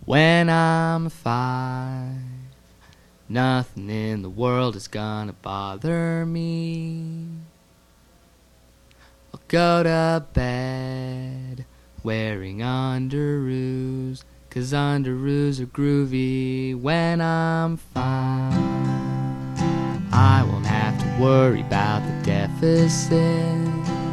When I'm 5, nothing in the world is gonna bother me. I'll go to bed wearing underoos, 'cause underoos are groovy. When I'm 5, I won't have to worry about the deficit.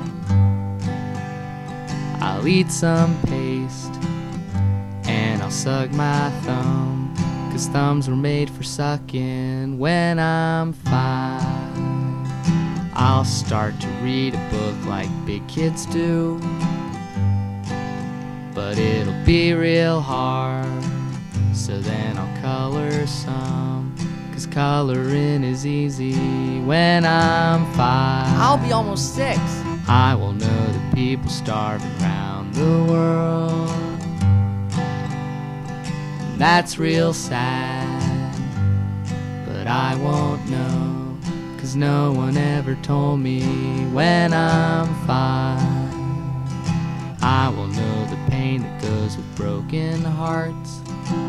I'll eat some paste and I'll suck my thumb, 'cause thumbs were made for sucking. When I'm 5, I'll start to read a book like big kids do, but it'll be real hard, so then I'll color some, 'cause coloring is easy. When I'm 5, I'll be almost 6. I will know the people starving around the world. That's real sad, but I won't know, 'cause no one ever told me. When I'm 5, I will know the pain that goes with broken hearts.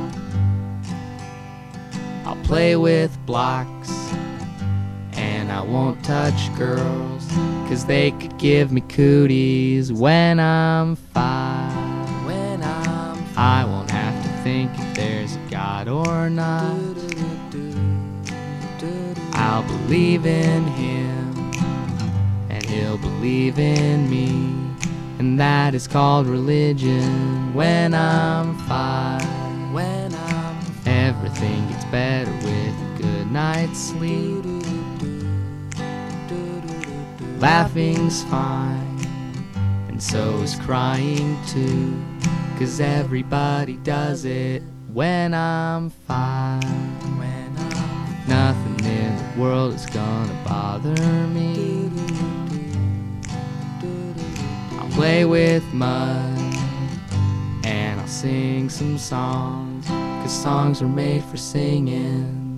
I'll play with blocks and I won't touch girls, 'cause they could give me cooties. When I'm 5, I won't have to think if there's a God or not. I'll believe in him and he'll believe in me, and that is called religion. When I'm 5, everything gets better with a good night's sleep. Laughing's fine, and so is crying too, 'cause everybody does it. When I'm 5, nothing in the world is gonna bother me. I'll play with mud and I'll sing some songs, 'cause songs are made for singing.